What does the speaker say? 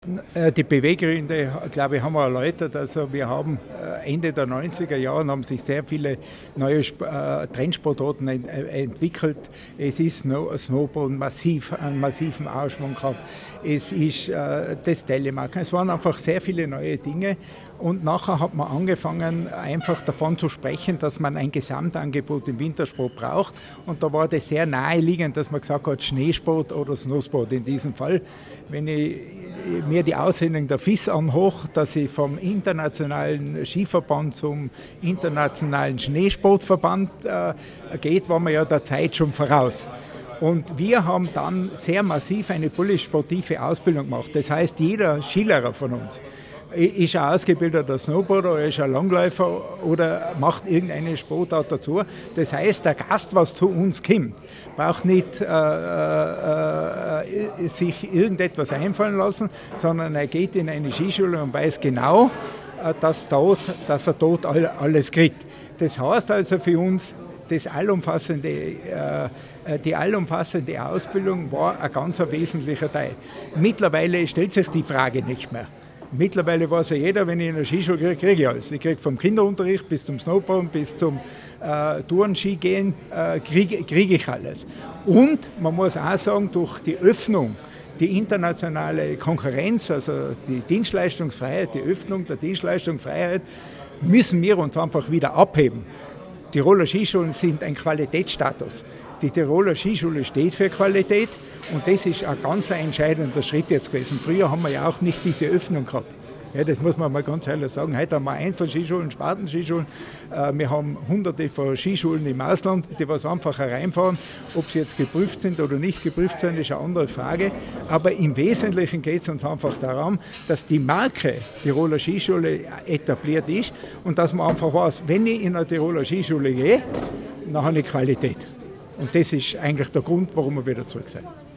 Die Beweggründe, glaube ich, haben wir erläutert. Also wir haben Ende der 90er Jahre haben sich sehr viele neue Trendsportarten entwickelt. Es ist Snowboard einen massiven Aufschwung gehabt. Es ist das Telemarken. Es waren einfach sehr viele neue Dinge. Und nachher hat man angefangen, einfach davon zu sprechen, dass man ein Gesamtangebot im Wintersport braucht. Und da war das sehr naheliegend, dass man gesagt hat, Schneesport oder Snowsport in diesem Fall. Wenn ich mir die Aussendung der FIS anhoch, dass sie vom internationalen Skiverband zum internationalen Schneesportverband geht, waren wir ja der Zeit schon voraus. Und wir haben dann sehr massiv eine polysportive Ausbildung gemacht. Das heißt, jeder Skilehrer von uns ist ein ausgebildeter Snowboarder, ist ein Langläufer oder macht irgendeine Sportart dazu. Das heißt, der Gast, was zu uns kommt, braucht nicht sich irgendetwas einfallen lassen, sondern er geht in eine Skischule und weiß genau, dass er dort alles kriegt. Das heißt also für uns, die allumfassende Ausbildung war ein ganz wesentlicher Teil. Mittlerweile stellt sich die Frage nicht mehr. Mittlerweile weiß ja jeder, wenn ich in der Skischule kriege, kriege ich alles. Ich kriege vom Kinderunterricht bis zum Snowboarden, bis zum Touren-Skigehen, kriege ich alles. Und man muss auch sagen, durch die Öffnung, die internationale Konkurrenz, also die Dienstleistungsfreiheit, die Öffnung der Dienstleistungsfreiheit, müssen wir uns einfach wieder abheben. Tiroler Skischulen sind ein Qualitätsstatus. Die Tiroler Skischule steht für Qualität und das ist ein ganz entscheidender Schritt jetzt gewesen. Früher haben wir ja auch nicht diese Öffnung gehabt. Ja, das muss man mal ganz ehrlich sagen. Heute haben wir Einzelskischulen, Spartenskischulen. Wir haben hunderte von Skischulen im Ausland, die was einfach hereinfahren. Ob sie jetzt geprüft sind oder nicht geprüft sind, ist eine andere Frage. Aber im Wesentlichen geht es uns einfach darum, dass die Marke Tiroler Skischule etabliert ist und dass man einfach weiß, wenn ich in eine Tiroler Skischule gehe, dann habe ich Qualität. Und das ist eigentlich der Grund, warum wir wieder zurück sind.